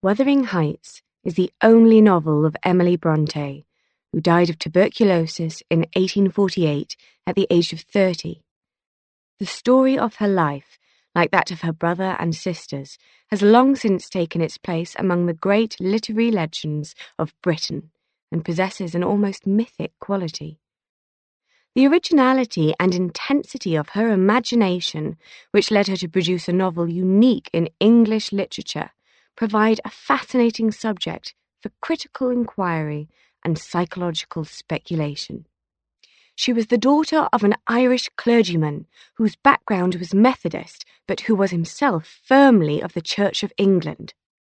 Wuthering Heights is the only novel of Emily Bronte, who died of tuberculosis in 1848 at the age of 30. The story of her life, like that of her brother and sisters, has long since taken its place among the great literary legends of Britain and possesses an almost mythic quality. The originality and intensity of her imagination, which led her to produce a novel unique in English literature, provide a fascinating subject for critical inquiry and psychological speculation. She was the daughter of an Irish clergyman whose background was Methodist, but who was himself firmly of the Church of England.